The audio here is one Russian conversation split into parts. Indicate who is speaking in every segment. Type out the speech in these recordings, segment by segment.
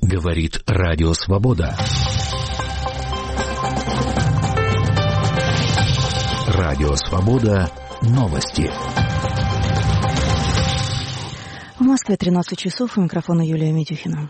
Speaker 1: Говорит Радио Свобода. Радио Свобода. Новости.
Speaker 2: В Москве 13 часов. У микрофона Юлия Митюхина.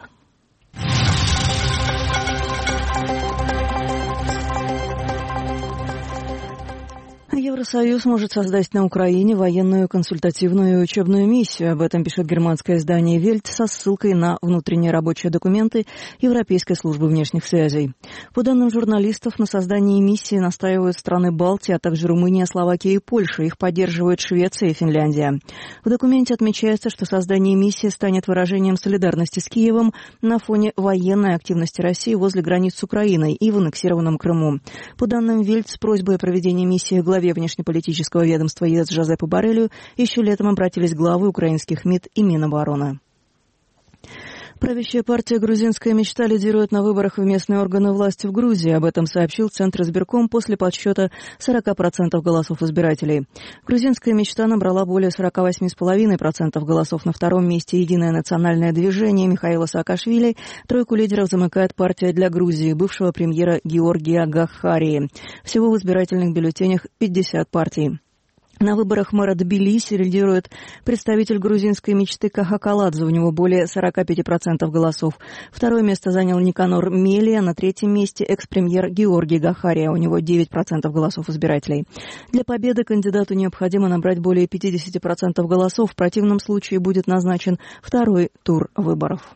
Speaker 2: Евросоюз может создать на Украине военную, консультативную и учебную миссию. Об этом пишет германское издание «Вельт» со ссылкой на внутренние рабочие документы Европейской службы внешних связей. По данным журналистов, на создании миссии настаивают страны Балтии, а также Румыния, Словакия и Польша. Их поддерживают Швеция и Финляндия. В документе отмечается, что создание миссии станет выражением солидарности с Киевом на фоне военной активности России возле границ с Украиной и в аннексированном Крыму. По данным «Вельт», с просьбой о проведении миссии главе внешнеполитического ведомства ЕС Жозепу Борреллю еще летом обратились главы украинских МИД и Минобороны. Правящая партия «Грузинская мечта» лидирует на выборах в местные органы власти в Грузии. Об этом сообщил Центр избирком после подсчета 40% голосов избирателей. «Грузинская мечта» набрала более 48,5% голосов. На втором месте «Единое национальное движение» Михаила Саакашвили. Тройку лидеров замыкает партия «Для Грузии» бывшего премьера Георгия Гахарии. Всего в избирательных бюллетенях 50 партий. На выборах мэра Тбилиси лидирует представитель грузинской мечты Каха Каладзе, у него более 45% голосов. Второе место занял Никанор Мелия, на третьем месте экс-премьер Георгий Гахария, у него 9% голосов избирателей. Для победы кандидату необходимо набрать более 50% голосов, в противном случае будет назначен второй тур выборов.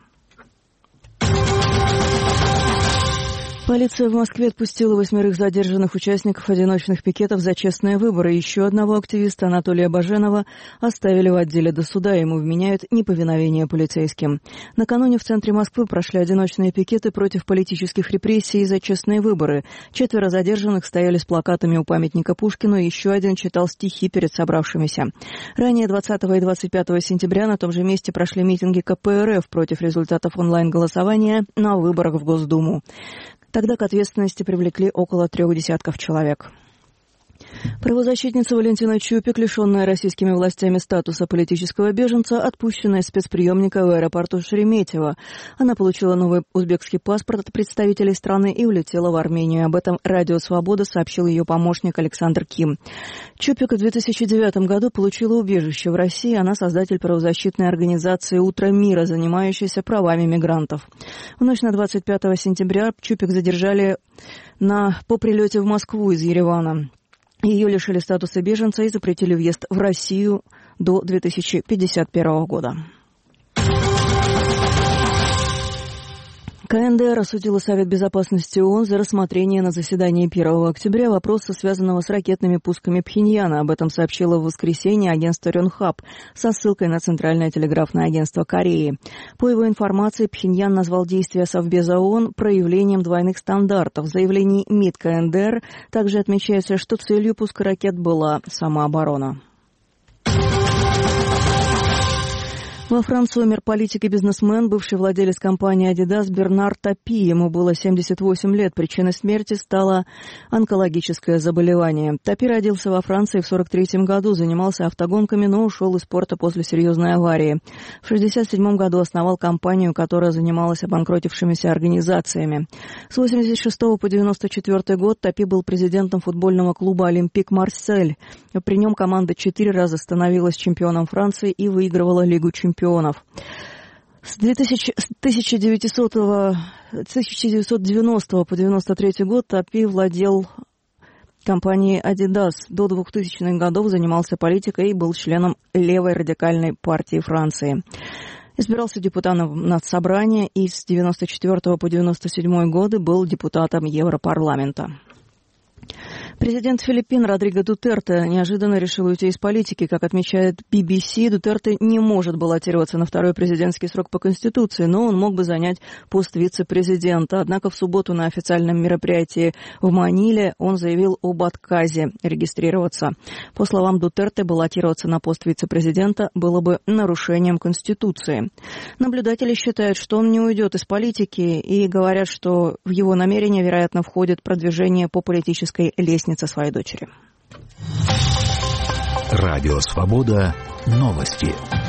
Speaker 2: Полиция в Москве отпустила 8 задержанных участников одиночных пикетов за честные выборы. Еще одного активиста, Анатолия Баженова, оставили в отделе до суда. Ему вменяют неповиновение полицейским. Накануне в центре Москвы прошли одиночные пикеты против политических репрессий за честные выборы. 4 задержанных стояли с плакатами у памятника Пушкину, и еще один читал стихи перед собравшимися. Ранее 20 и 25 сентября на том же месте прошли митинги КПРФ против результатов онлайн-голосования на выборах в Госдуму. Тогда к ответственности привлекли около 3 десятков человек. Правозащитница Валентина Чупик, лишенная российскими властями статуса политического беженца, отпущенная из спецприемника в аэропорту Шереметьево. Она получила новый узбекский паспорт от представителей страны и улетела в Армению. Об этом Радио Свобода сообщил ее помощник Александр Ким. Чупик в 2009 году получила убежище в России. Она создатель правозащитной организации «Утро мира», занимающейся правами мигрантов. В ночь на 25 сентября Чупик задержали по прилете в Москву из Еревана. Ее лишили статуса беженца и запретили въезд в Россию до 2051 года. КНДР осудила Совет Безопасности ООН за рассмотрение на заседании 1 октября вопроса, связанного с ракетными пусками Пхеньяна. Об этом сообщило в воскресенье агентство Рёнхап со ссылкой на Центральное телеграфное агентство Кореи. По его информации, Пхеньян назвал действия Совбеза ООН проявлением двойных стандартов. В заявлении МИД КНДР также отмечается, что целью пуска ракет была самооборона. Во Франции умер политик и бизнесмен, бывший владелец компании Adidas Бернар Тапи. Ему было 78 лет. Причиной смерти стало онкологическое заболевание. Тапи родился во Франции в 1943 году, занимался автогонками, но ушел из спорта после серьезной аварии. В 1967 году основал компанию, которая занималась обанкротившимися организациями. С 1986 по 1994 год Тапи был президентом футбольного клуба «Олимпик Марсель». При нем команда 4 раза становилась чемпионом Франции и выигрывала Лигу чемпионов. С 1990 по 1993 год Тапи владел компанией Adidas. До 2000-х годов занимался политикой и был членом левой радикальной партии Франции. Избирался депутатом Надсобрания и с 1994 по 1997 годы был депутатом Европарламента. Президент Филиппин Родриго Дутерте неожиданно решил уйти из политики. Как отмечает BBC, Дутерте не может баллотироваться на второй президентский срок по Конституции, но он мог бы занять пост вице-президента. Однако в субботу на официальном мероприятии в Маниле он заявил об отказе регистрироваться. По словам Дутерте, баллотироваться на пост вице-президента было бы нарушением Конституции. Наблюдатели считают, что он не уйдет из политики и говорят, что в его намерение, вероятно, входит продвижение по политической лестнице своей дочери.
Speaker 1: Радио Свобода. Новости.